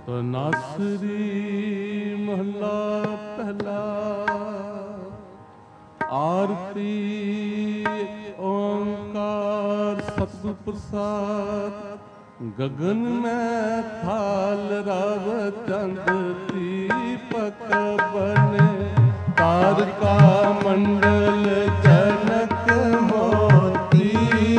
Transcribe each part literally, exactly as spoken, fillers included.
ਤਨਾਸਰੀ ਮਹਲਾ ਪਹਿਲਾ। ਆਰਤੀ ਓੰਕਾਰ ਸਤਿਗੁਰ ਪ੍ਰਸਾਦ। ਗगन में थाल रव चंद दीपक बने। तारका मंडल जनक मोती।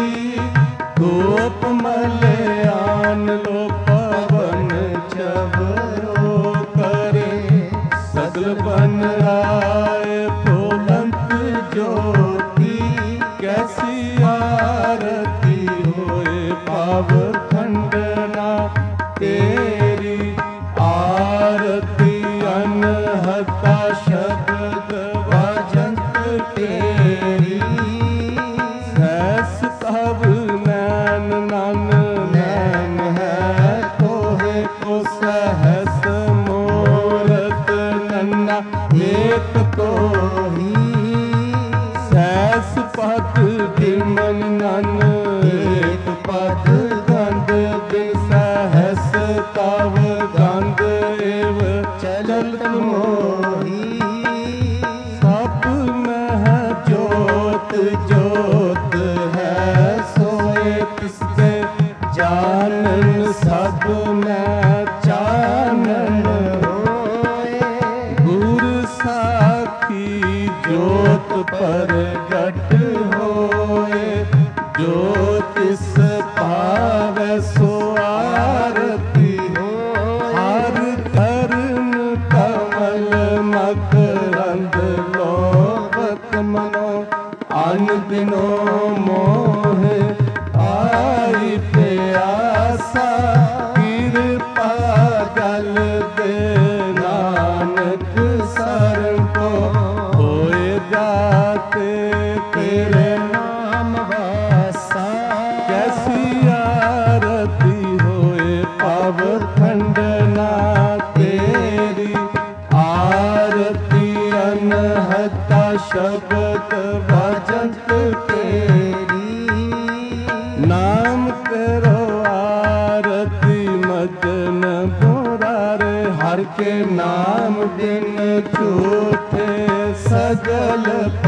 धूप मलयान लो पवन चवरो करे। सगल बन आए फुलंत ज्योति। कैसी आरती होए पाव खंडना। तेरी आरती अनहता शब्द वाजंत तेरी। सहस तब नैन नन नैन है तोहे को। सहस मूरत नन्ना एक तो ही। सहस पद दिमन नन एक पद। गंध सहस तव गंध एव चलत मोही। सब मह ज्योत ज्योत है सोए किसके जानन। सब में चानन होए। गुर साखी ज्योत प्रगट होए। ज्योतिष पावै सो आरती हो। हर धर्म कमल मकरंद लोभत मनो। अन दिनो मोह आई प्यासा। कृपा गल दे नानक शरण को। होए जाते तेरे नाम वासा। कैसी आरती होए पाव खंडना। तेरी आरती अनहता शब्द वाजंत तेरी। नाम करो आरती मजन बुरारे। हर के नाम दिन झूठे सगल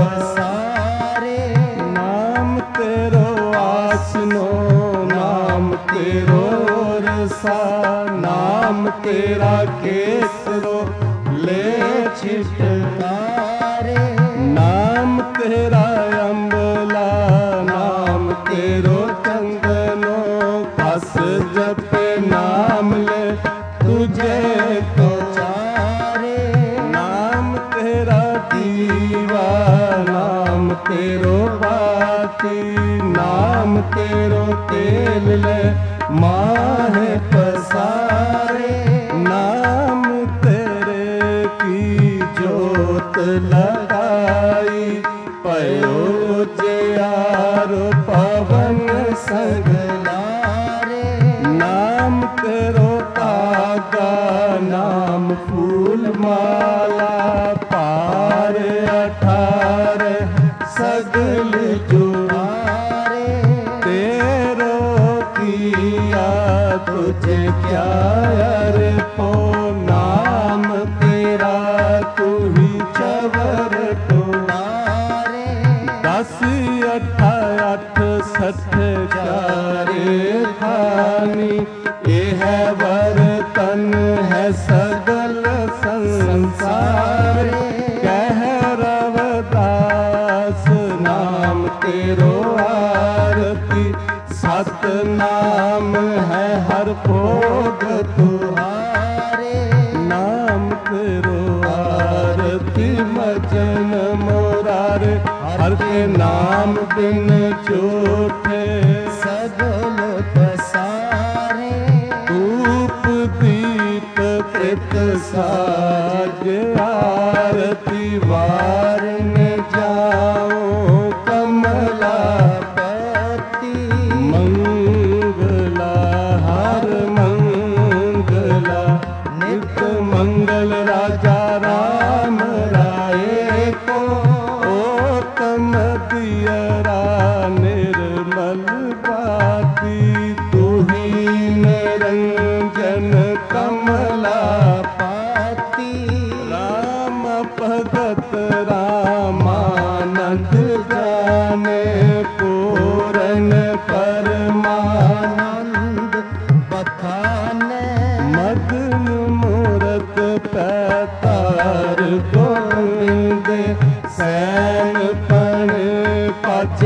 पसारे। नाम तेरो आसनो नाम तेरो रसा। नाम तेरा केसरो ले छिटकारे। नाम तेरा अम्बला नाम तेरो चंदनो। कस जपे नाम ले तुझे तो चारे। नाम तेरा दीवा नाम तेरो बाती। नाम तेरो तेल ले माहे पसारे। नाम तेरे की जोत लगाई। पयो जियारो पवन संगलारे। नाम तेरो तागा नाम फूल माला। पार अठार सगल जुआरे। तेरो किया तुझे क्या अरे पो। नाम तेरा तू ही चवर टुनारे। दस अठा अठ सठ चारे खानी। ये है वर्तन है सगल संसार। कह रवदास नाम तेरो आरती। सत नाम है हर भोग तुहारे। नाम तेरो आरती मजन मुरारे। हर के नाम बिन झूठे सगल पसारे। धूप दीप कृत साज आरती वारने जाओ कमला पति। मंगला हर मंगला नित मंगल राजा राम राय को। ओतम दियरा निर्मल बाती। तू ही निरंजन का कमला पाती राम भगत रामानंद जाने पूरन परमानंद बखाने मगन मूरत पैतार गोविंद सैन पण पच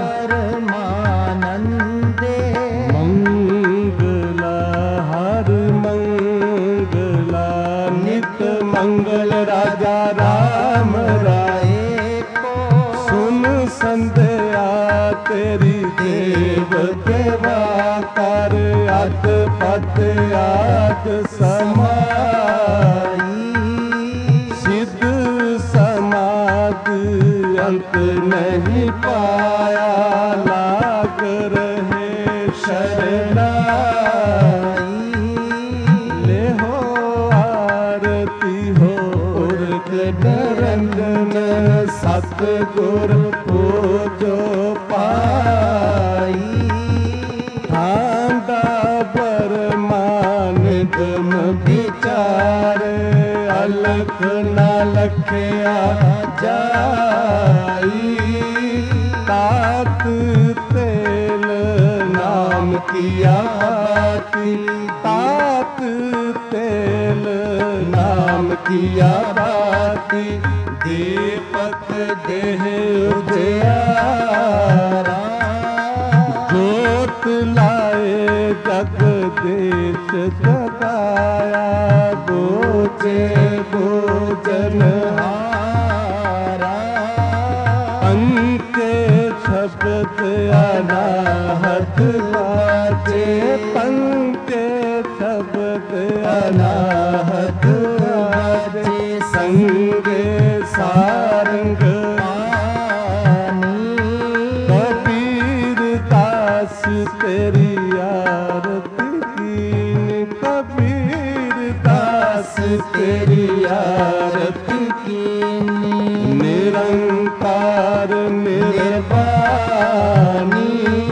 परमानंदे मंगला हर मंगला नित मंगल राजा राम राये को सुन संध्या तेरी देव देवा कर अत पत आद समाई सिद्ध समाध अंत नहीं पाया लाग रहे शरणाई ले हो आरती हो उर्ग निरंजन सतगुर पूजो पाई आंदा परमानंद विचार अलख न लखया जाई तात तेल नाम किया बाती तात तेल नाम किया बाती दीपक देह उजियारा जोत लाए जगदीश जगाया बोझे भोजन हारा पंके शब्द अनाहत बाजे पंके शब्द अनाहत बाजे संगे सारंग कबीर दास तेरी आरती कीन कबीर दास तेरी आरती कीन निरंकार निर्वाणी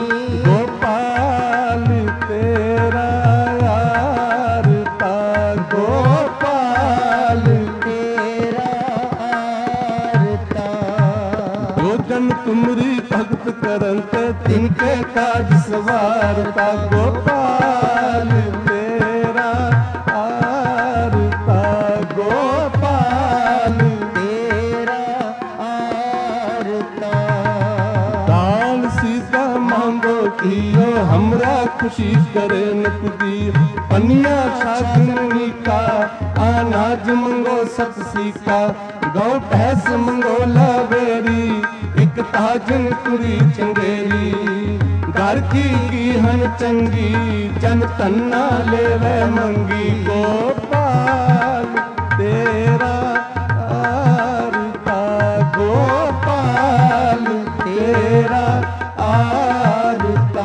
गोपाल तेरा आरता गोपाल तेरा आरता जो जन तुमरी भक्त करंत तिनके काज सवारता गोपाल तेरा आरता गोपाल तेरा आरता दान सीता मांगो कियो हमरा खुशी करे नकदी पनिया साधनी का अनाज मंगो सत सीका गौ भैंस मंगो लावेरी एक ताजन तुरी चंगेरी घर की कीहन चंगी जन तन्ना लेवे मंगी गोपाल तेरा आरता गोपाल तेरा आरता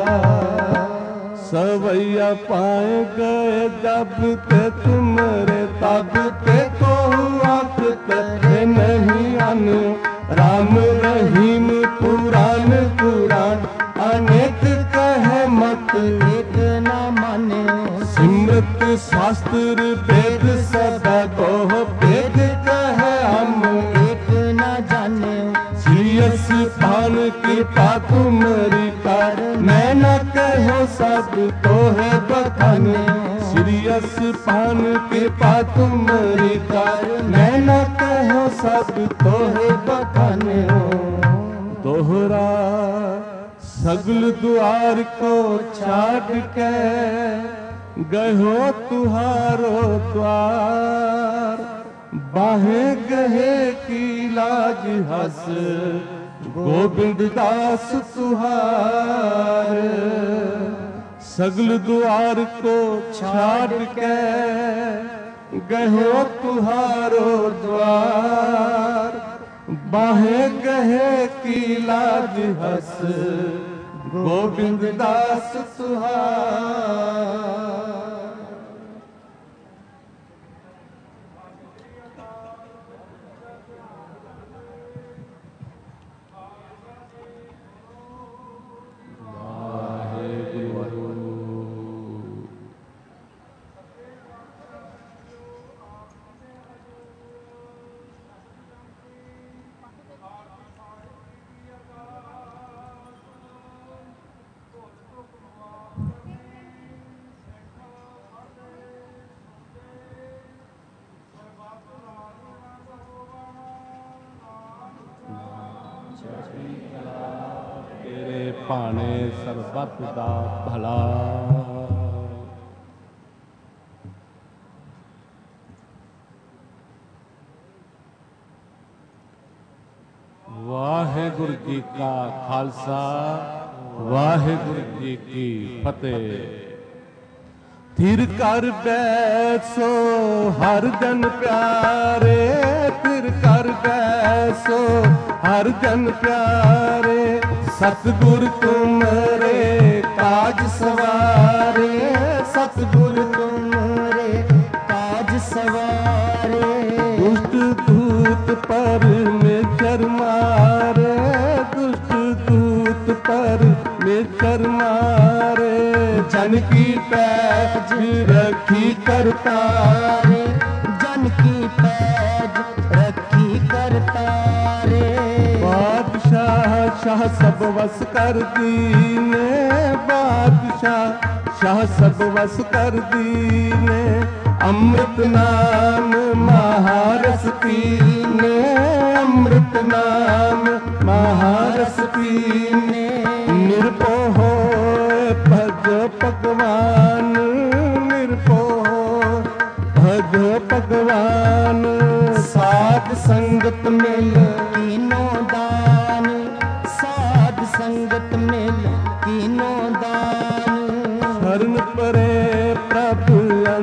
सवैया पाए गए जब ते तुमरे तब ते को आँख कथे नहीं अन राम रहीम पुराण पुराण अनेक कहे मत एक न माने सिमरत शास्त्र वेद सब को वेद कहे हम एक न जाने श्रीयस पान कृपा तुमरी कर मैं न कहो सब तो है बखाने श्रीयस पान कृपा तुमरी कर मैं न कहो सब तो है बखाने दोहरा सगल द्वार को छाड़ के गहो तुहारो द्वार बाहें गहे की लाज हस गोविंद दास तुहार सगल द्वार को छाड़ के गहो तुहारो द्वार बाहें गहे की लाज हस गोविंद दास तुहार ਤੇਰੇ ਭਾਣੇ ਸਰਬੱਤ ਦਾ ਭਲਾ। ਵਾਹਿਗੁਰੂ ਜੀ ਕਾ ਖਾਲਸਾ, ਵਾਹਿਗੁਰੂ ਜੀ ਕੀ ਫਤਿਹ। ਥਿਰ ਕਰ ਬੈਸੋ ਹਰ ਜਨ ਪਿਆਰੇ, ਥਿਰ ਕਰ ਬੈਸੋ ਹਰ ਜਨ ਪਿਆਰੇ। ਸਤਿਗੁਰ ਤੁਮਰੇ ਕਾਜ ਸਵਾਰੇ, ਸਤਿਗੁਰ ਤੁਮਰੇ ਕਾਜ ਸਵਾਰੇ। ਦੁਸ਼ਟ ਦੂਤ ਪਰਮੇਸ਼ਰ ਮਾਰੇ, ਦੁਸ਼ਟ ਦੂਤ ਪਰਮੇਸ਼ਰ ਮਾਰੇ। जन की पैज रखी करतारे, जन की पैज रखी करतारे। बादशाह शाह सब वस कर दीने, बादशाह शाह सब वस कर दीने। अमृत नाम महारस पीने, अमृत नाम महारस पीने। निर्भो भज भगवान, निर्भो भज भगवान। साध संगत मिल कीनो दान, साध संगत मिल कीनो दान। शरण परे प्रभु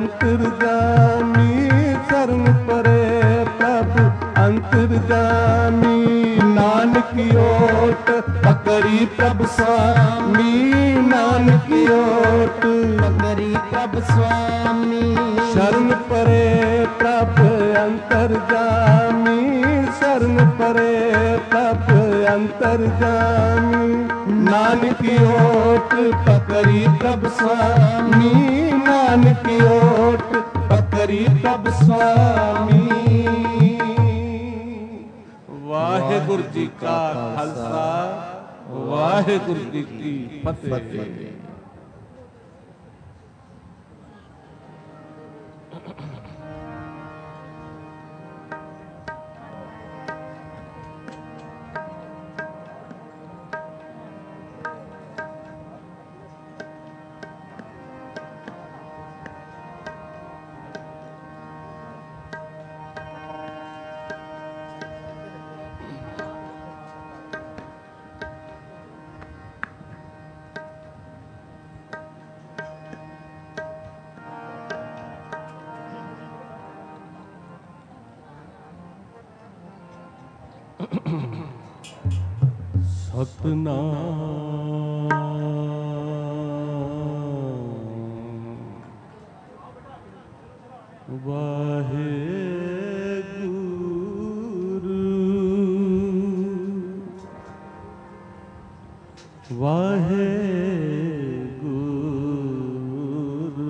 अंतर्जामी, शरण परे प्रभु अंतर्जामी। नानक ओट पकड़ी प्रभु स्वामी, नानक ओट पकड़ी प्रभु स्वामी। शरण परे प्रभु अंतर्जामी, शरण परे प्रभु अंतर्जामी। नानक ओट पकड़ी प्रभु स्वामी, नानक ओट पकड़ी प्रभु स्वामी। वाहिगुरु जी का खालसा, वाहिगुरु जी की फतेह। सतनाम वाहेगुरु, वाहेगुरु।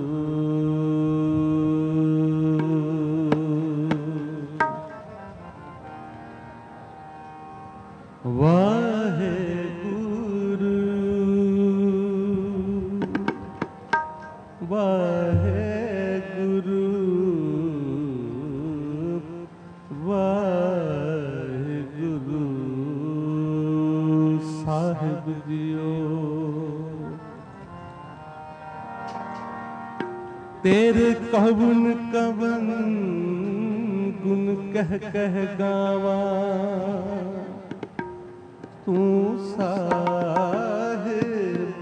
वाहेगुरु, वाहेगुरु, वाहेगुरु। साहिब जियो तेरे कवन कवन गुण कह कह गावा। तू साहिब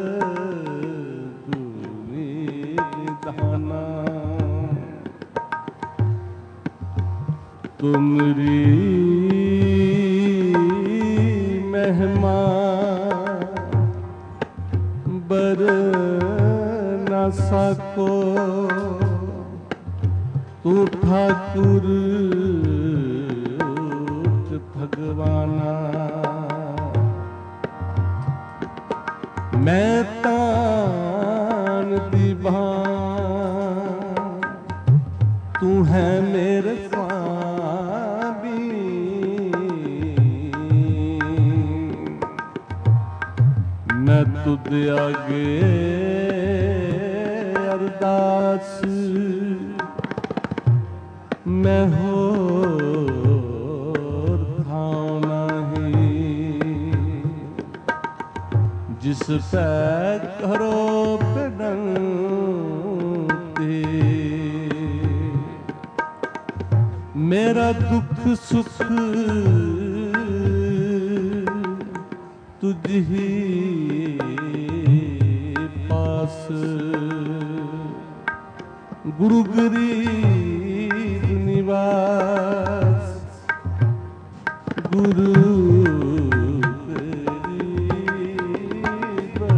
गुणी दाना, तुमरी महिमा बर न सको। तू ठाकुर भगवाना, मैं तान दीवान। तू है मेरे स्वामी, मैं तुझ आगे अरदास। मैं हो थाना ही पै करो बिनती, मेरा दुख सुख तुझ ही पास। गुरु गरीब निवास, गुरु गरीब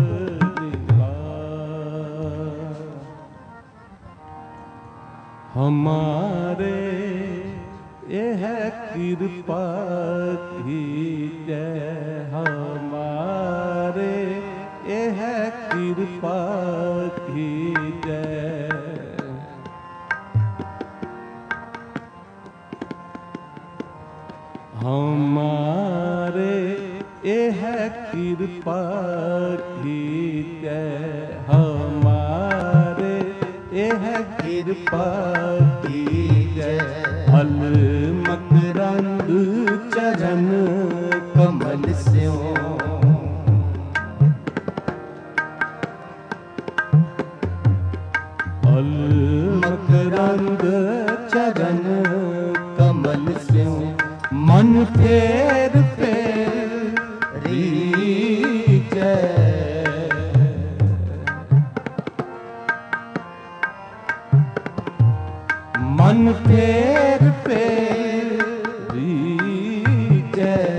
निवास। हमारे यह कृपा कीजिए, हमारे यह कृपा कीजिए। हमारे यह कृपा कीजिए, हमारे यह कृपा कीजिए। अल मकरंद चरण कमल स्यों, अल मकरंद चरण कमल स्यों। मन फेर फेरी जय, मन फेर फेरी जय।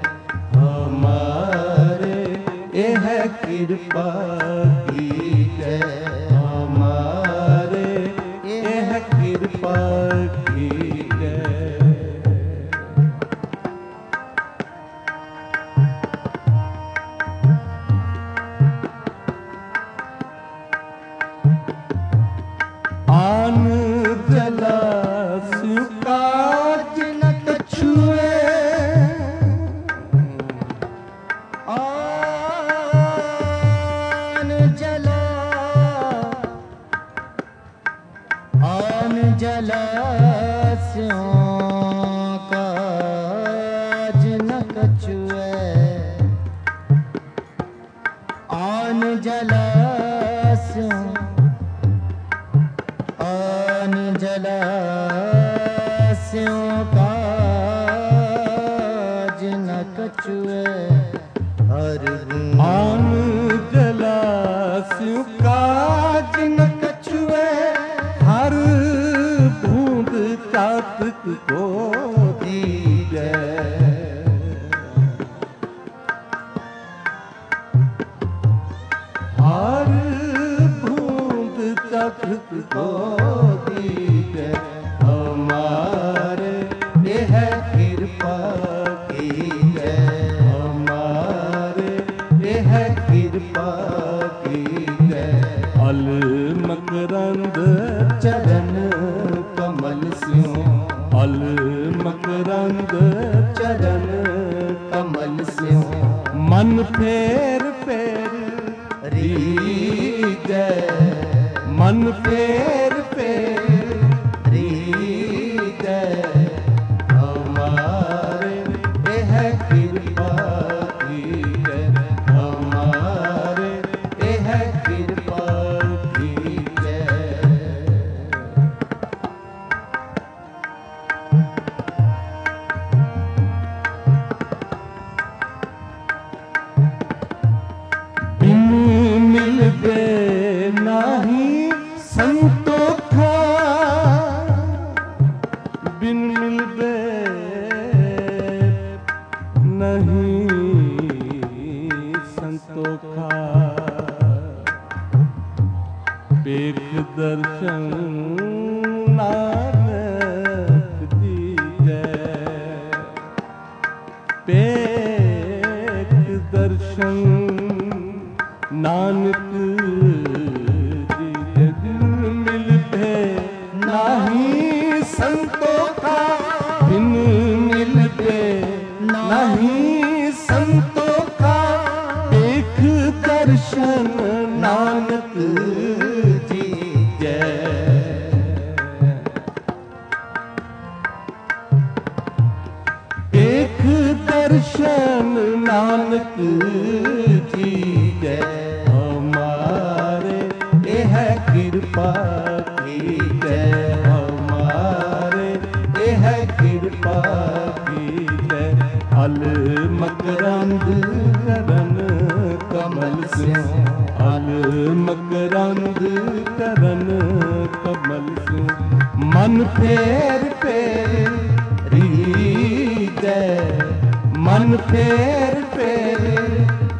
हमारे यह कृपा कीजिए, हमारे यह कृपा कीजिए। आन जला काज न कछुए, आन जला आन जला काज न कछुए, आन जला आन जलास्यों काज न कछुए। हर आन जलास्यों काज न कछुए, हर बूंद चातक को दीजे। हर बूंद चातक को दीजे। हमारे यह कृपा कीजिए, हमारे यह कृपा कीजिए। अल मकरंद चरण कमल स्यों, अल मकरंद चरण कमल स्यों। मन फेर फेर रीजै, मन फेर फेर रीजै। हमारे यह कृपा कीजिए, हमारे यह कृपा कीजिए। बिन मिलबे नाही संतोखा, बिन मिलबे नहीं संतोखा। पेख दर्शन नानक दीजै, पेख दर्शन नानक दीजै। बिन मिलबे नाही संतोखा, बिन मिलबे नहीं संतोखा। पेख दर्शन नानक दीजै, पेख दर्शन नानक दीजै। कृपा की जय हमारे ये है कृपा की जय। अल मकरंद करन कमल स्यों, अल मकरंद करन कमल स्यों। मन फेर फेर जय, मन फेर फेर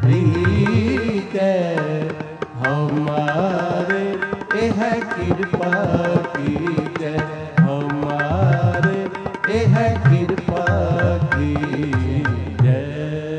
जय हमारे ये है कृपा की जय। हमारे ये है कृपा की जय।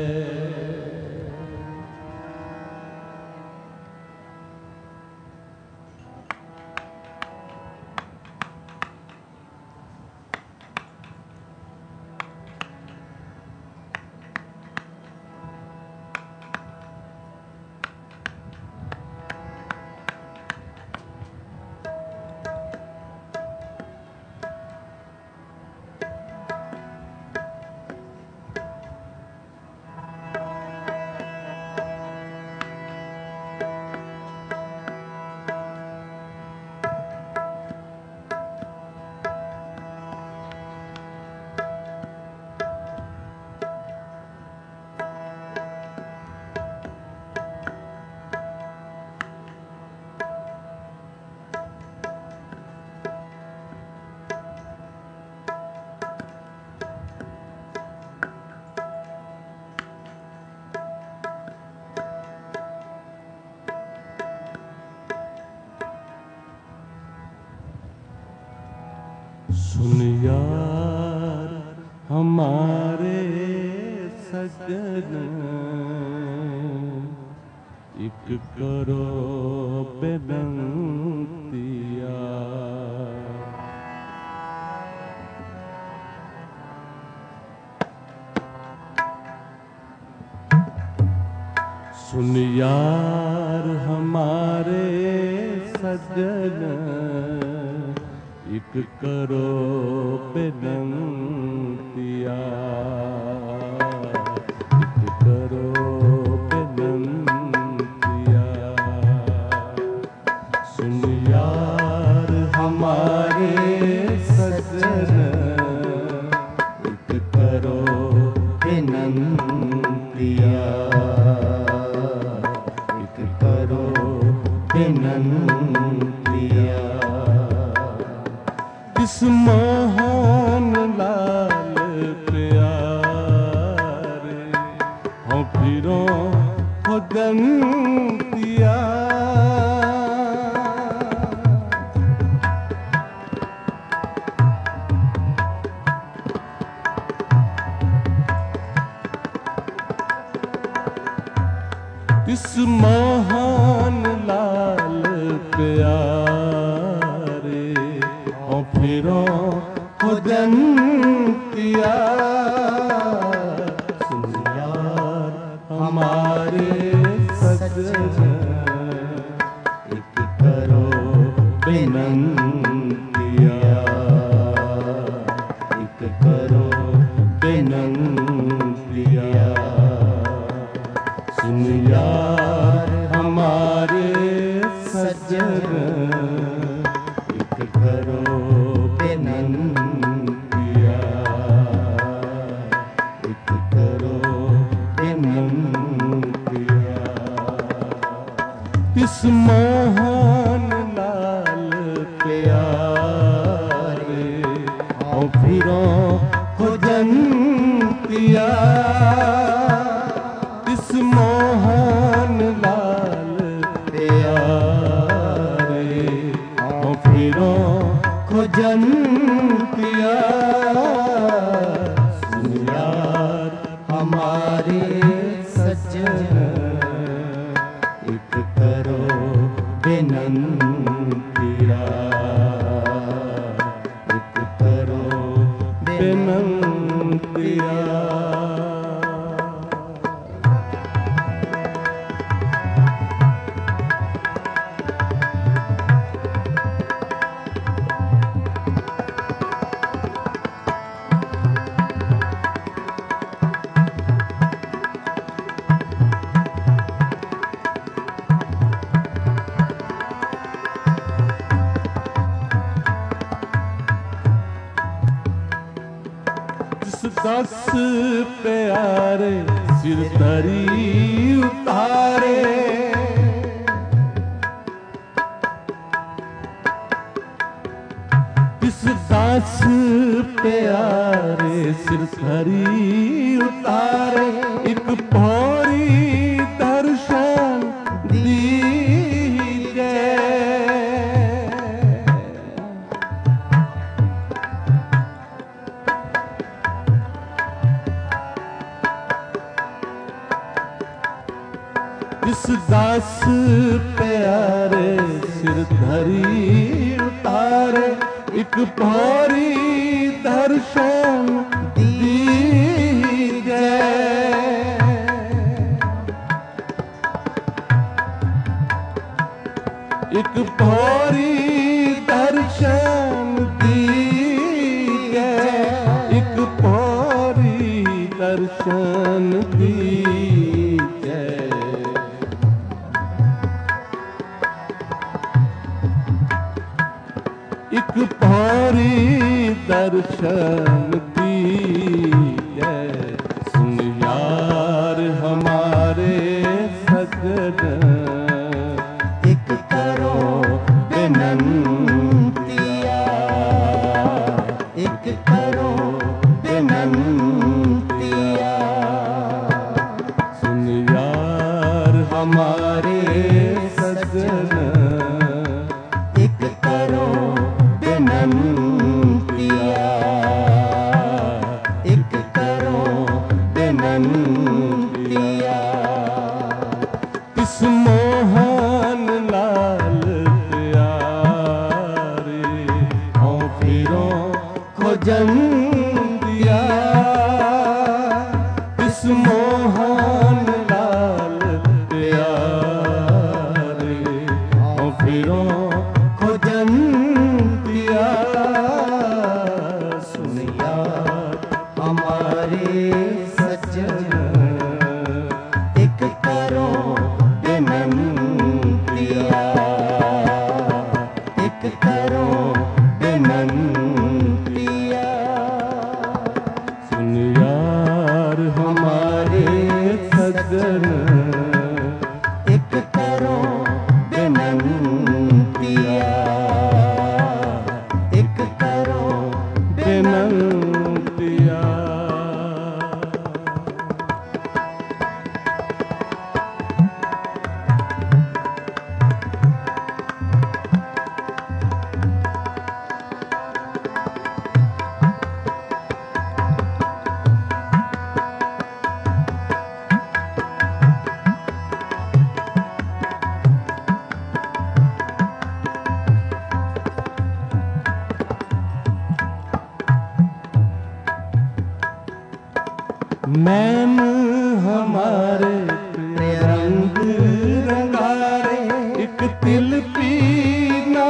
सुन यार हमारे सजन, एक करो बेनंतिया। सुन यार हमारे सजन, एक करो बेनंतिया, एक करो बेनंतिया। सुन यार हमारे सजन, एक करो बेनंतिया, एक करो बेनंतिया। इस महान लाल प्यारे हों फिरों खुदंतिया। इस महान लाल प्यारे हों फिरों खुदंतिया। सुन यार हमारे सजन, एक करो बेनंतिया, एक करो बेनंतिया। सुन यार हमारे सजन, एक करो बेनंतिया, एक करो बेनंतिया। इस महान लाल प्यारे हों फिरों खुदंतिया। इस मोहन लाल प्यारे हों फिरों खुदंतिया। सुन यार हमारे सजन, एक करो बेनंतिया, एक करो बेनंतिया। दस प्यारे सिर धरी उतारे, इस दस प्यारे सिर धरी उतारे, एक भौरी दर्शन दीजे। इस दस प्यारे सिर धरी उतारे, एक भौरी दर्शन दीजे। एक भौरी दर्शन दीजे, एक भौरी दर्शन दीजे। एक भौरी दर्शन दीजे। सुन यार हमारे सजन, एक करो विनंतिया, एक करो विनंतिया। सुन यार हमारे सजन, एक करो विनंतिया, एक करो विनंतिया। इस मोहन लाल प्यारे हों फिरों को जन्म दिया। इस मोहन लाल प्यारे हों फिरों को जन्म दिया। सुन यार हमारे सज्जन, एक करो विनंतिया, एक करो विनंतिया। सुन यार हमारे सज्जन, एक करो विनंतिया, एक करो विनंतिया। मैन हमारे रंग रंगारे, एक तिल पीना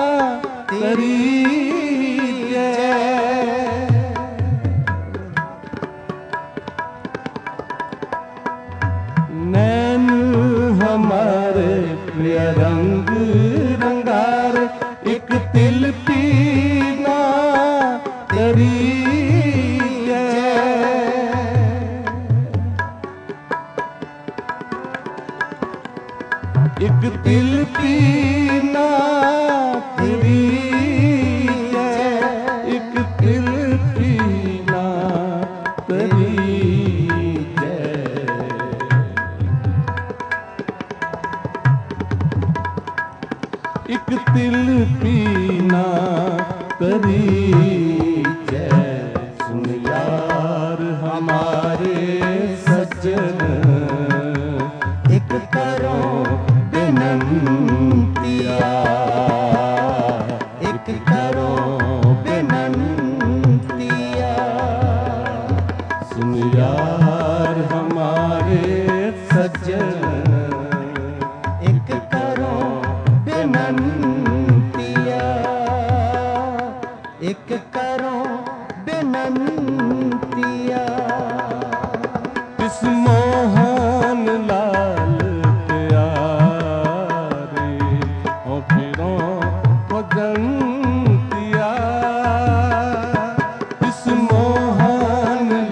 करीजे। नैन हमारे प्रिय रंग रंगारे, एक तिल पीना करीजे। एक तिल पीना करीजे, एक तिल पीना करीजे। एक तिल पीना करीजे। सुन यार हमारे सज्जन, एक करो विनंतिया, एक करो विनंतिया। सुन यार हमारे सज्जन, एक करो विनंतिया, एक करो विनंतिया। इस मोहन लाल प्यारे हों फिरों को जन्म दिया। इस मोहन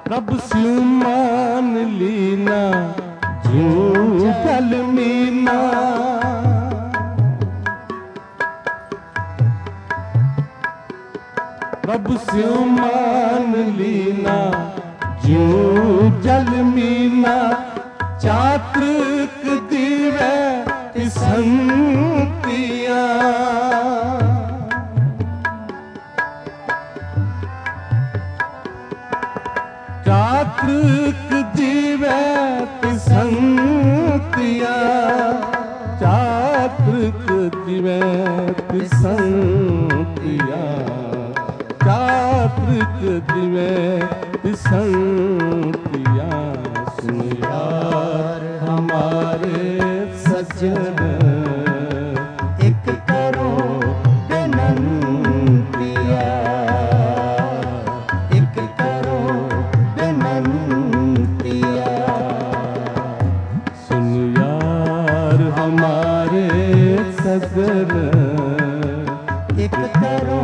प्रभु स्यू मान लीना जूं जल मीना। प्रभु स्यू मान लीना जूं जल मीना। चातृक दिवै तिसंतिया। चातृक दिवै तिसंतिया। चातृक दिवै तिसंतिया। चातृक दिवै तिसंतिया। सुन यार हमारे सज्जन एक करो बेनंतिया। एक करो बेनंतिया। सुन यार हमारे सज्जन एक करो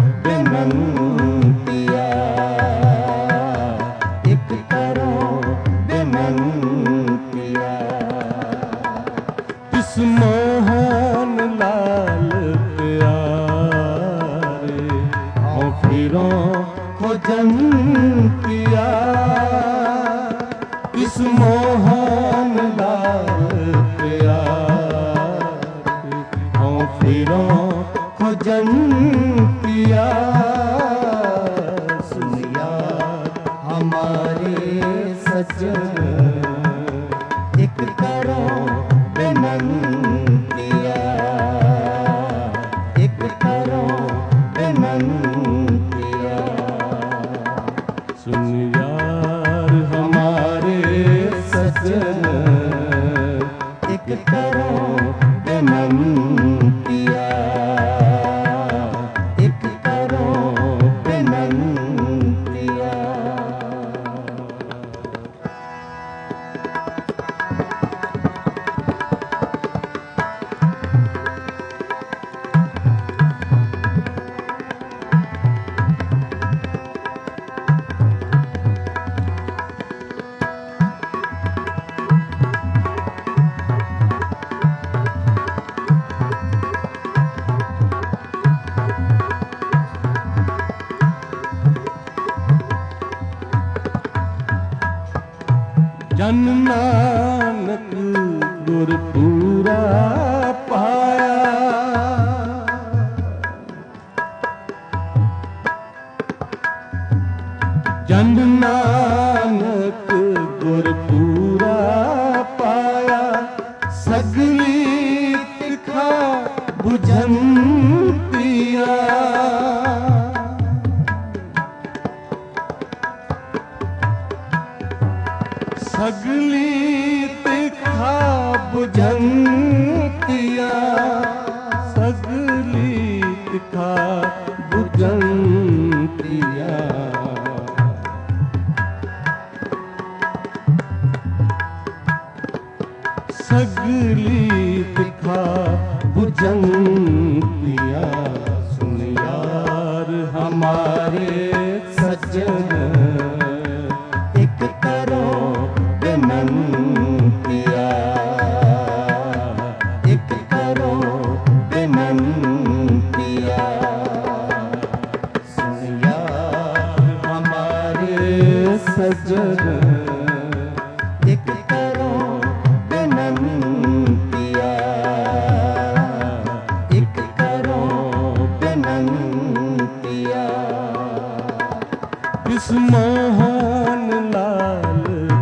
बेनंतिया। एक करो बेनंतिया। तिस मोहन लाल प्यारे हों फिरों खोजंतिया। तिस मोहन लाल प्यारे हों फिरों खोजंतिया। सुन यार हमारे सज्जन एक करो बेनंतिया। एक करो बेनंतिया। सुन यार हमारे सज्जन एक करो बेनंतिया। एक करो बेनंतिया। जन नानक गुर पूरा पाया। जन नानक गुर पूरा पाया। सगली तिखा बुझंतिया। सगली तिखा बुझंतिया। सगली तिखा बुझंतिया। सगली तिखा बुझंतिया। सुन यार हमारे सज्जन एक करो बेनंतिया। एक करो बेनंतिया। सुन यार हमारे सज्जन एक करो बेनंतिया। एक करो बेनंतिया। इस मोहन लाल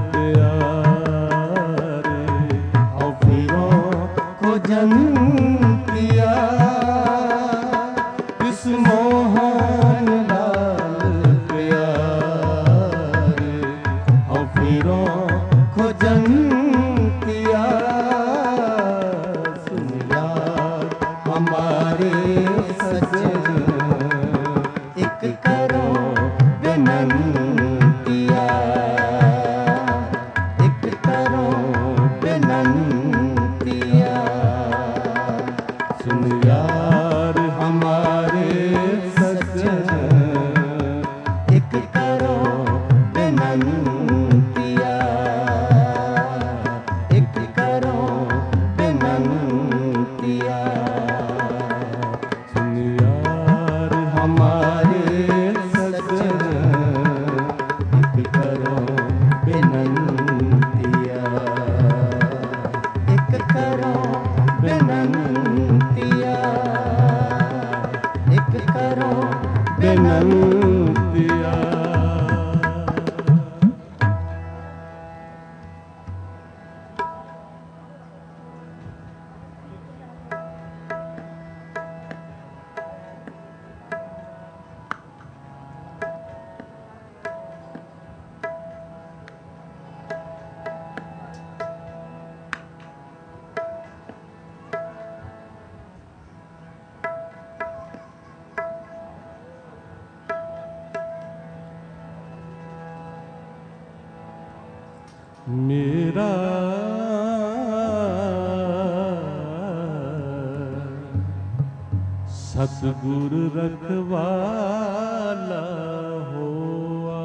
प्यारे हों फिरों खोजंतिया। इस मोहन लाल प्यारे हों फिरों खोजंतिया। सुन यार हमारे सज्जन एक करो बेनंतिया। एक करो बेनंतिया। सुन यार हमारे सज्जन एक करो बेनंतिया। बेनंतिया, एक करो बेनंतिया। सुन यार हमारे सजन, एक करो बेनंतिया, एक करो बेनंतिया, एक करो बेनंतिया। मेरा सतगुरु रखवाला होआ,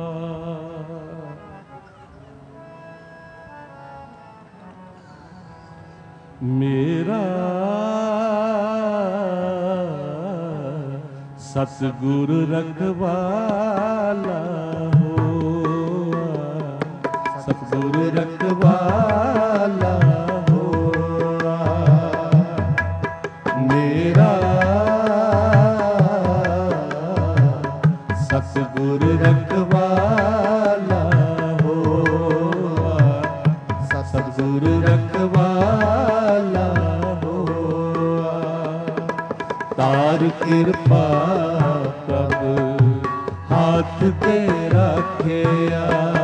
मेरा सतगुरु रखवाला होआ, सतगुरु रखवाला होआ। मेरा सतगुरु रखवाला होआ, सतगुरु रखवाला होआ। तार कृपा प्रभु हाथ ते रखिया,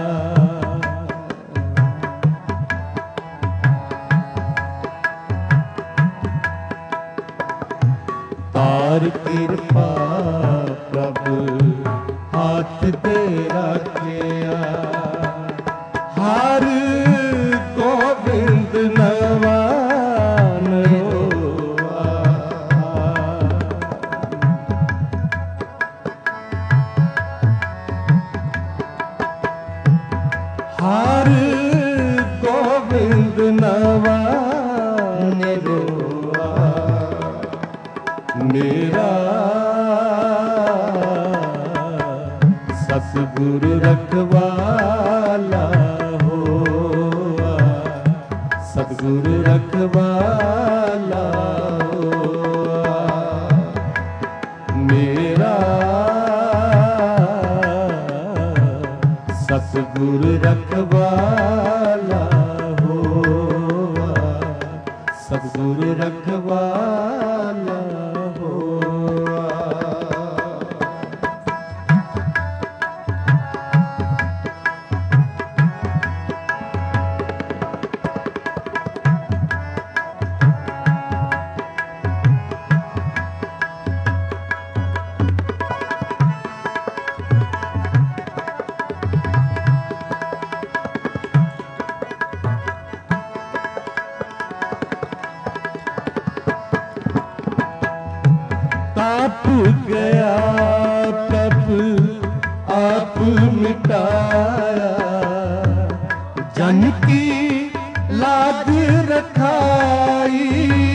तार कृपा प्रभु हाथ ते रखिया। हर गोबिंद नवान होआ, हर गोबिंद नवान होआ। मेरा सतगुरु रखवाला होआ, सतगुरु रखवाला होआ। मेरा सतगुरु रखवाला होआ, सतगुरु रखवाला होआ। ताप गया तप आप मिटाया, जन की लाज रखाई।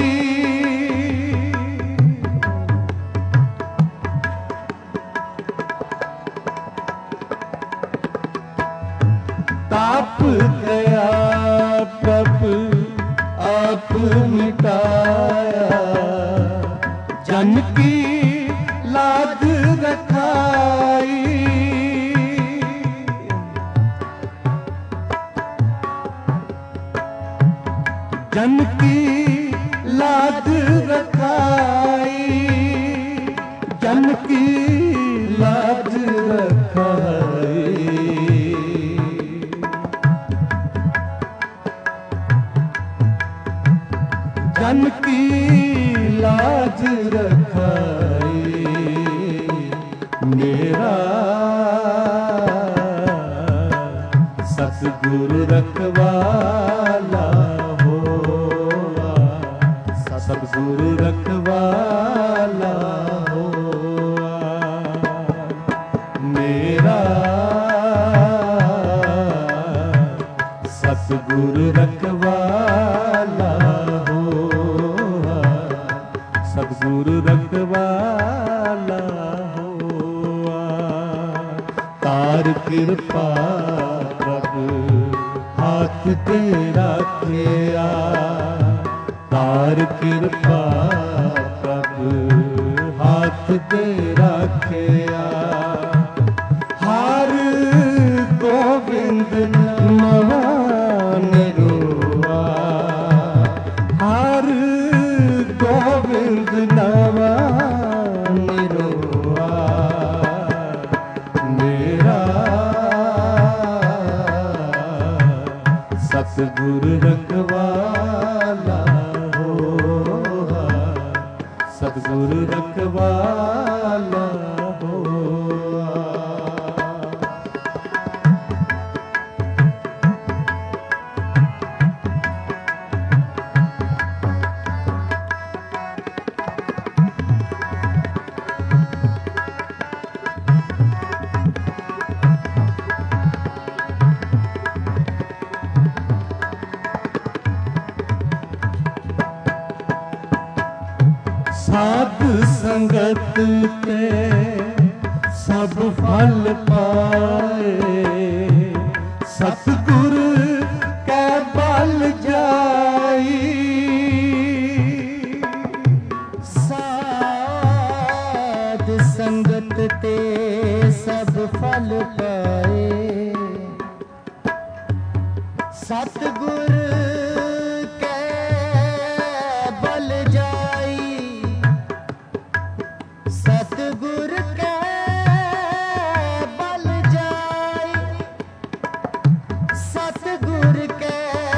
ताप गया तप आप मिटाया, जन की लाज रखाई। जन की लाज रखाई, जन की लाज रखाई। जन की लाज रखाई। मेरा सतगुरु रखवाला होआ, सतगुरु रखवाला होआ। मेरा सतगुरु रखवाला होआ, सतगुरु रखवाला होआ। तार कृपा प्रभु हाथ ते राखिया, तार कृपा प्रभु हाथ ते राखिया। हर गोविंद नवा निरुआ, हर गोविंद नवा निरुआ। मेरा सतगुरु रखवाला होआ, सतगुरु रखवाला होआ। साध संगत ते सब फल पाए, सतगुर कै बल जाई। साध संगत ते सब फल पाए, सतगुर सतगुर कै बल जाई, सतगुर कै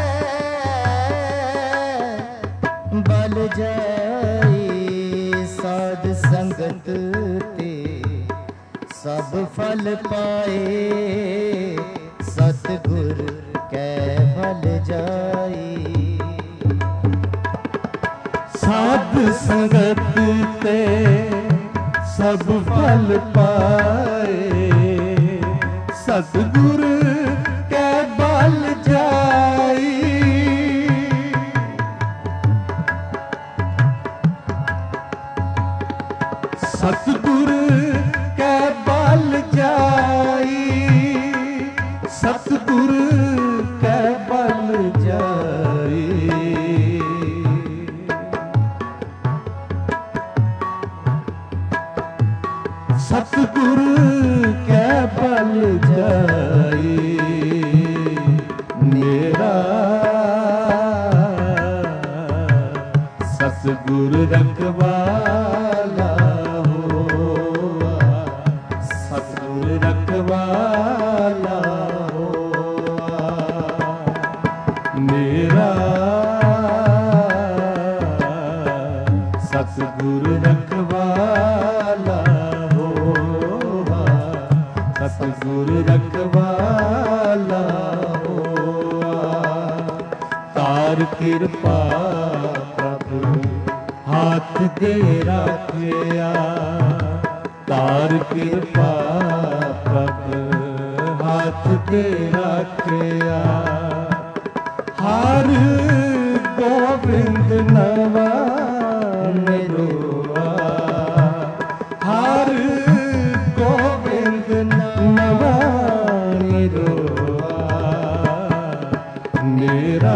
बल जाई। साध संगत ते सब फल पाए, सतगुर कै बल जाई। साध संगत ते सब फल पाए, सतगुर कै बल जाई। सतगुर कै बल जाई, सतगुर कै बल जाई। सतगुरु कै बल जाई। मेरा सतगुरु रखवाला होआ, सतगुरु रखवाला होआ। मेरा सतगुरु रखवाला, सतगुरु रखवाला होआ। तार कृपा प्रभु हाथ दे राखिया, तार कृपा प्रभु हाथ दे राखिया। हर गोविंद नवा निरुआ, हर गोविंद नवा निरुआ। मेरा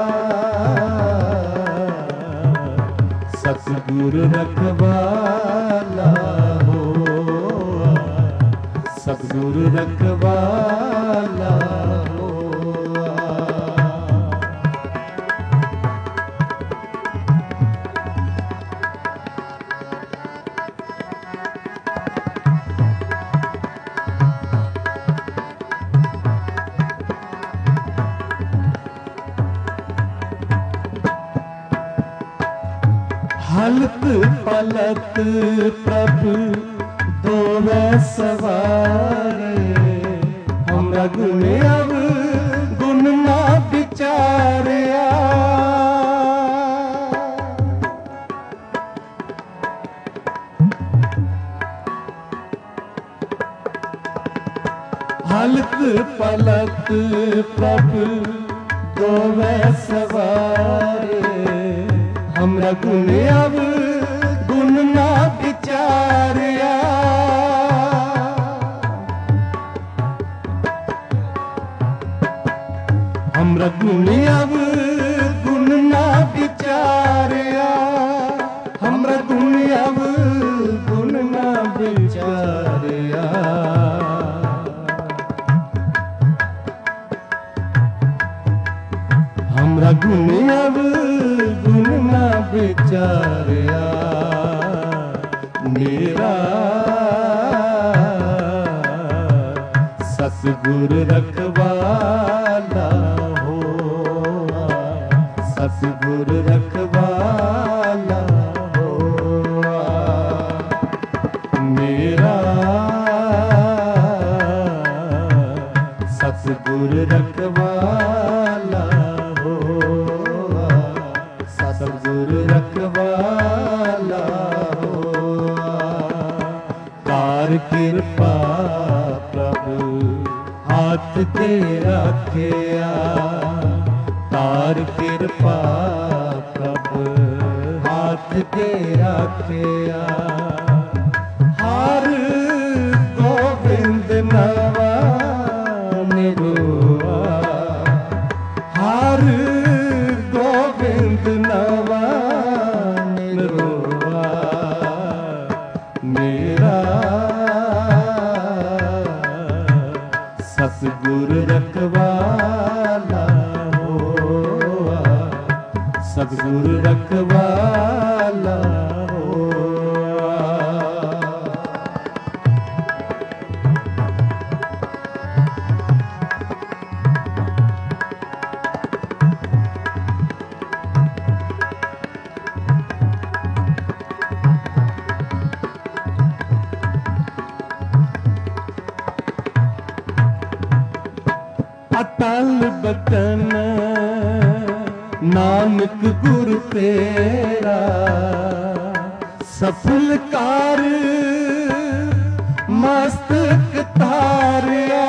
सतगुरु रखवाला होआ, सतगुरु रखवाला होआ। हलत पलत प्रभु दोवे सवारे, हमरा गुण अब गुण ना विचारिया। हलत पलत प्रभु दोवे सवारे हमरा गुण अब गुण ना विचारिया हमरा गुण अब गुण ना विचारिया हमरा गुण अब गुण ना विचारिया हमरा गुण अब गुण ना विचारिया मेरा सतगुर रखवाला हो सतगुर रखवाला हो मेरा सतगुर रखवाला हो सतगुर रखवाला हो कार कृपा प्रभु हाथ ते रखिया तार कृपा प्रभु हाथ ते रखिया हर गोविंद नवा निरुआ हर गोविंद नवा निरुआ मेरा सतगुर रखवाला हो सतगुर रखवाला हो अटल बचन नानक गुरु तेरा सफल कार मस्तक तारिया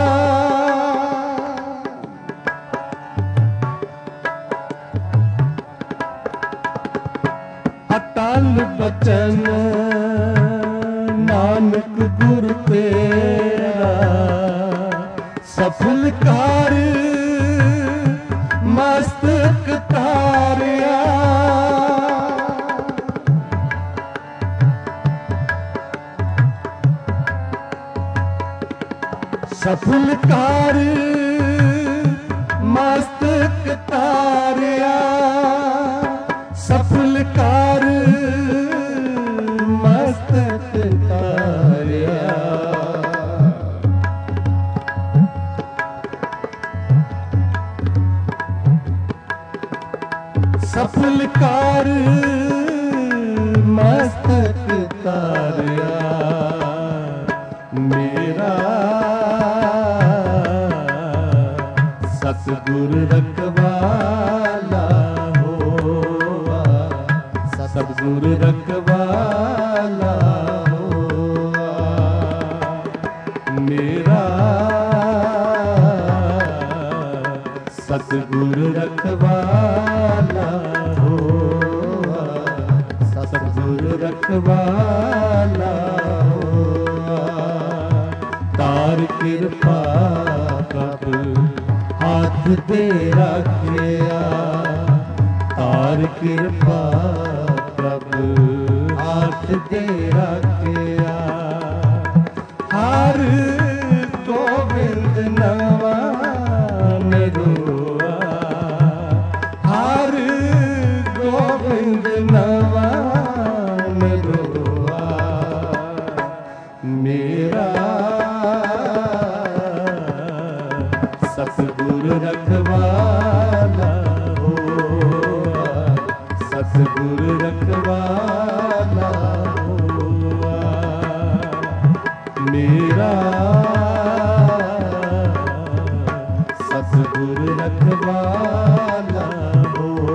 अटल बचन नानक गुरु तेरा सफल कार मस्तक तारिया सफल कार मस्तक तारिया सफल कार मस्तक तारिया सफल कार मस्तक तारिया मेरा सतगुर रखवाला हो सतगुर रखवाला हो मेरा सतगुर रखवाला हो सतगुर रखवाला हो तार कृपा प्रभु हाथ दे रखिया तार कृपा प्रभु हाथ दे रखिया हर गोविंद नवा निरुआ हर गोविंद नवा निरुआ मेरा सतगुर रखवाला हो सतगुर रखवाला हो मेरा सतगुर रखवाला हो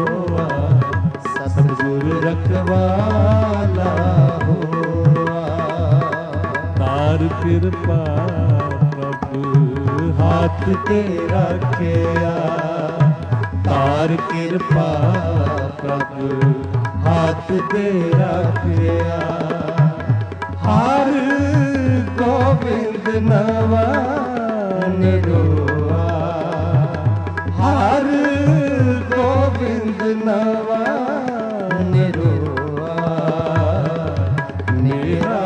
सतगुर रखवाला हो तार कृपा प्रभु हाथ ते रखिया तार कृपा प्रभु हाथ दे रखिया। हर गोबिंद नवा निरोआ, हर गोबिंद नवा निरोआ मेरा।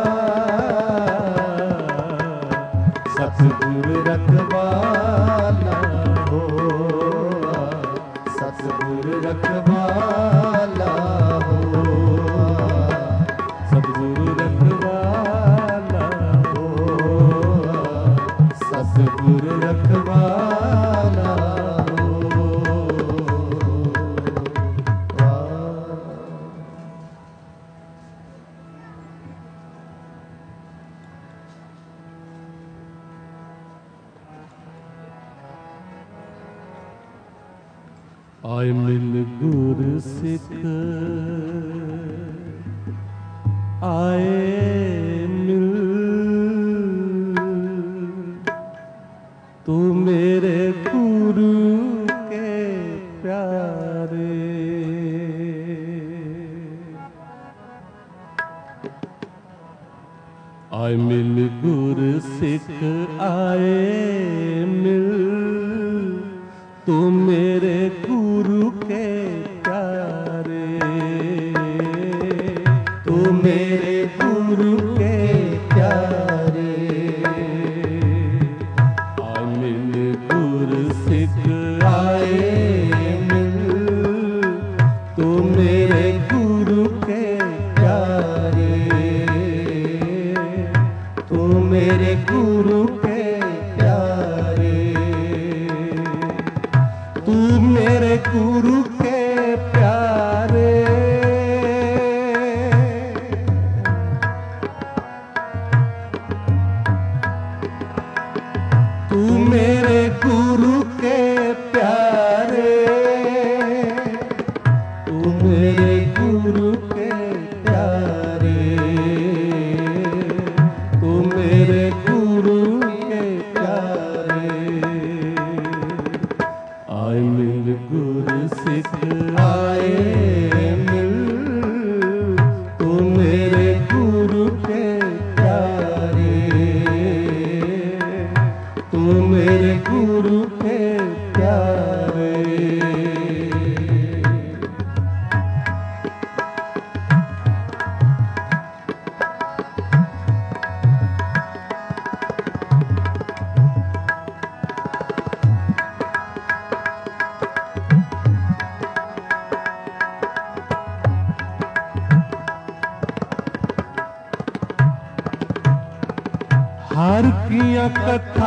सतगुर रखवाला होआ, सतगुर रखवाला होआ, सतगुर रखवाला होआ, सतगुर रखवाला आए मिल गुर सिख, आए मिल तू मेरे गुरु के प्यारे। आए मिल गुर सिख, आए मिल तू मेरे गुरु के प्यारे, तू मेरे गुरु के प्यारे। आए मिल गुर सिख, आए मिल तू मेरे गुरु के प्यारे, तू मेरे गुरु के प्यारे। तू मेरे गुरु के प्यारे, तू मेरे गुरु के प्यारे, तू मेरे गुरु के प्यारे, तू मेरे गुरु के प्यारे। आए मिल गुर सिख, आए मिल तू मेरे गुरु के प्यारे, तू मेरे गुरु के प्यारे। हर किया कथा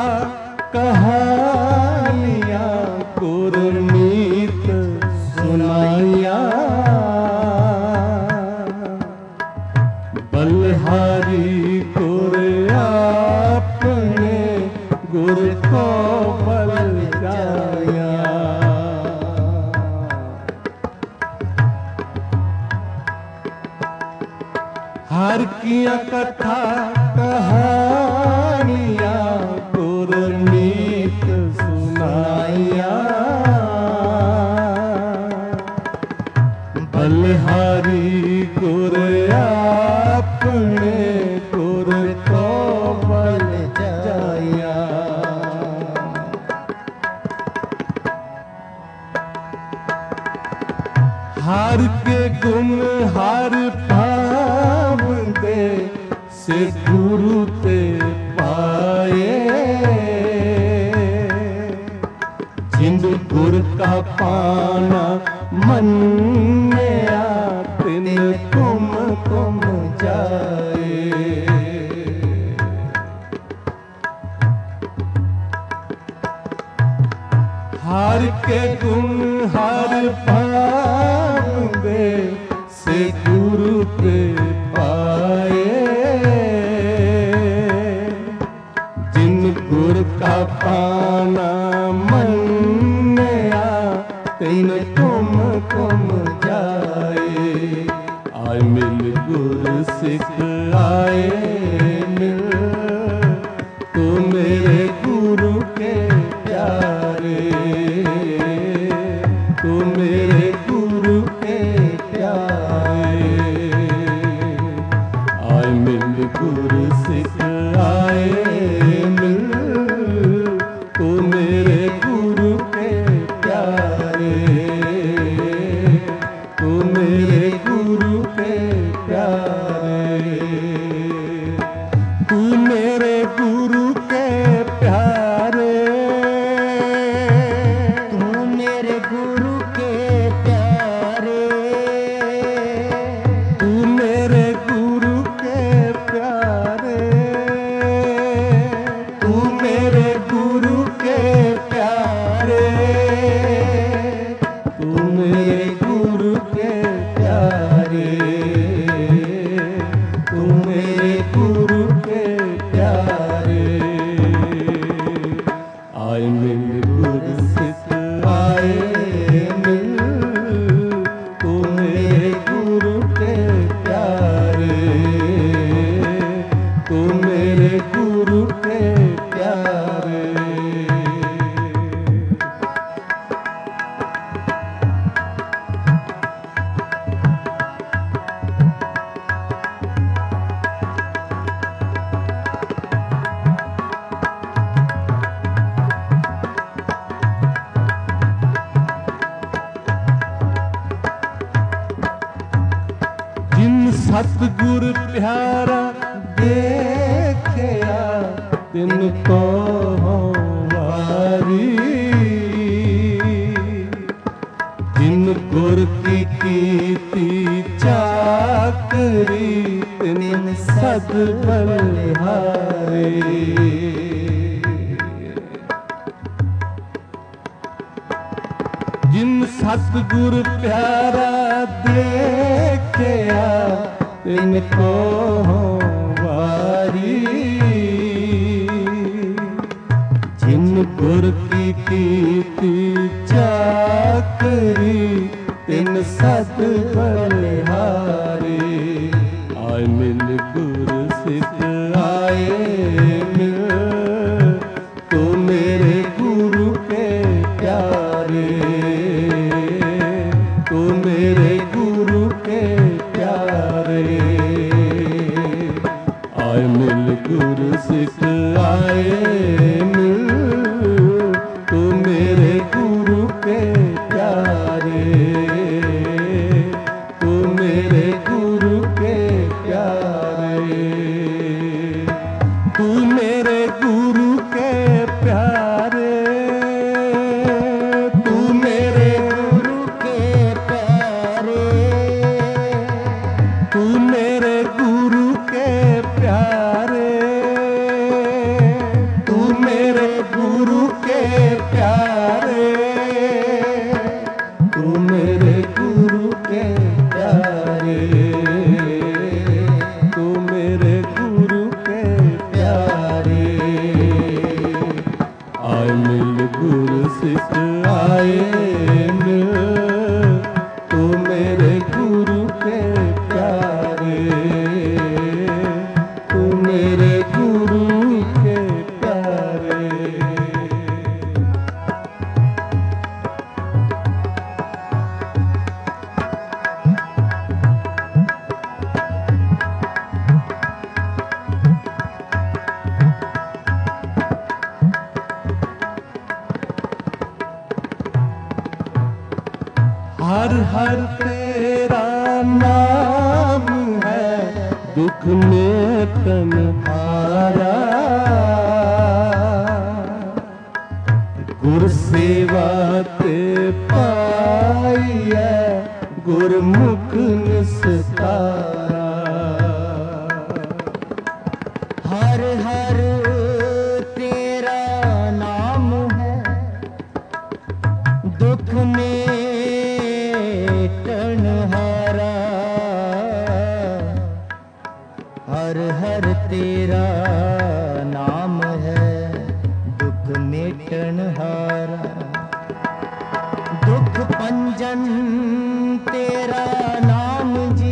कहानियां गुरमीत सुनाइया, बलहारी गुर आपने गुर को बल जाया। हर किया कथा कहानियां गुरमीत सुनाइया, बलहारी गुर आपने गुर को बल जाया। हर के गुण हर पाव दे से गुरु ते पाए, जिंद गुर का पाना मन्या तिन तुम तुम जाए। हर के गुण हर पाव दे से गुरु ते पाए, जिन गुर का पाना मन्या तिन तुम तुम जाए। आए मिल गुर सिख, आए मिल तू मेरे गुरु के प्यारे, सतगुर प्यारा देखया तिनको वारी। जिन गुर की कीती चाकरी तिन सद बलिहारे। जिन सतगुर प्यारा देखया तिनको वारी। जिन गुर की कीती चाकरी तिन सत बलिहारे। आए मिल गुर सिख आए मिल तू मेरे गुरु के प्यारे। तू मेरे गुरु के प्यारे। आए मिल गुरु सिख आए मिल तू मेरे गुरु के प्यारे। तू मेरे गुरु के प्यारे। तू मेरे गुरु के प्यारे। तू मेरे गुरु के प्यारे। तू मेरे गुरु के प्यारे। तू मेरे गुरु के प्यारे। तू मेरे गुरु के प्यारे। तू मेरे गुरु के प्यारे। आए मिल गुरु सिख आए मिल तू मेरे गुरु के प्यारे। तू मेरे गुरु के प्यारे। हर हर तेरा नाम है दुख में तन्हारा। गुर सेवा ते पाई है गुरमुख निस्तारा। हर हर तेरा नाम है दुख में टनहारा। हर हर तेरा नाम है दुख में टनहारा। दुख पंजन तेरा नाम जी।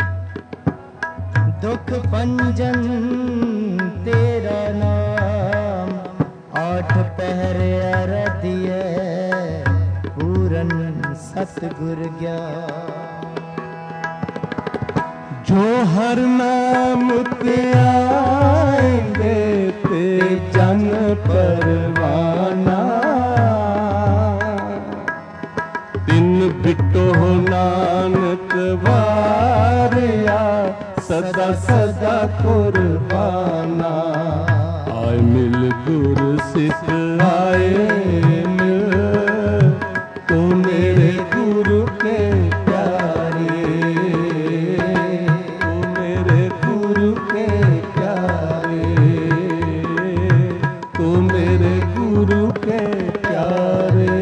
दुख पंजन तेरा नाम। आठ पहर अरदिए पूरन सतगुर ज्ञान। जो हर नाम ते आएंगे ते जन परवाना। तिन बिटो नानक वारिया सदा सदा कुर्बाना। आए मिल गुर सिख आए मिल तू मेरे गुरु के प्यारे। तू मेरे गुरु के प्यारे। तू मेरे गुरु के प्यारे।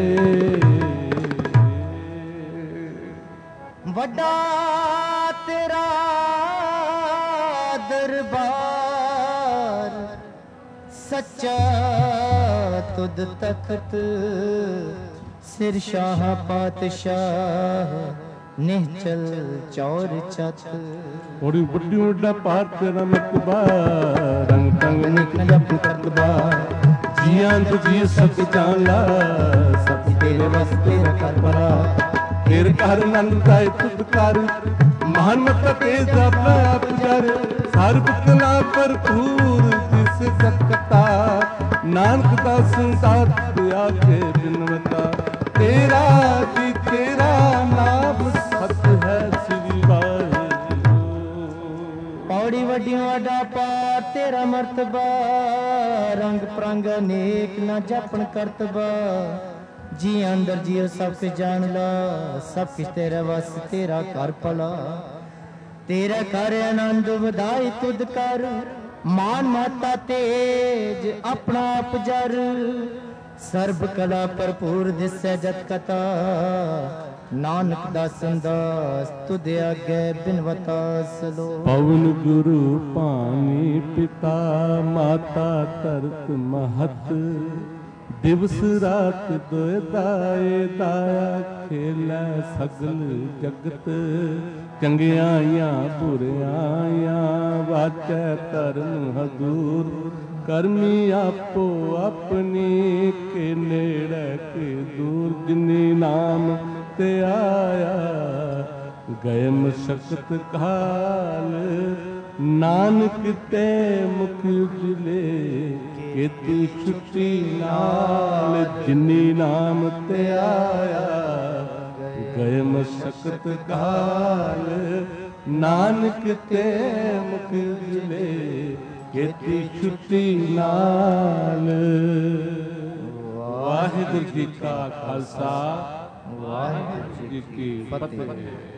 वड्डा तेरा दरबार सच्चा तुद तख्त। सिर शाह पातशाह निहचल चौर चत। बड़ी बड़ी बड़ा पार तेरा मतबा रंग टंग निकल करतबा। जियां तुझी सब जानला सब तेरे वास्ते कर परा। तेरे कर नंद का तुद कर महान मत तेज आप पुजार। सार पुतला पर भूर जिस सकता नानक का संसार आके बिनवता। तेरा भी तेरा नाम सत है श्री वाहिगुरु। पंग अनेक न जपन करतबा जी अंदर जियो सब कुछ जान ला सब कुछ तेरा वस तेरा कर भला तेरा कर आनंद वधाई तुद कर मान माता तेज अपना अपजर सर्ब कला भरपूर दिसै जत कथा नानक दासन दास तुद आगे बिनवता सलो पवन गुरु पानी पिता माता तरत महत दिवस रात दोए दाए दाया खेलै सगल जगत चंगियाइयां बुरियाइयां वाचै धर्म हजूर करमी आपो अपनी के नेड़े के दूर जिनी नाम ते आया गए मशक्कत काल नानक ते मुख उजले केती छुट्टी नाल जिनी नाम ते आया गए मशक्कत काल नानक ते मुख उजले केती छुट्टी नाल वाहिगुरू जी का खालसा वाहिगुरू जी की फतेह।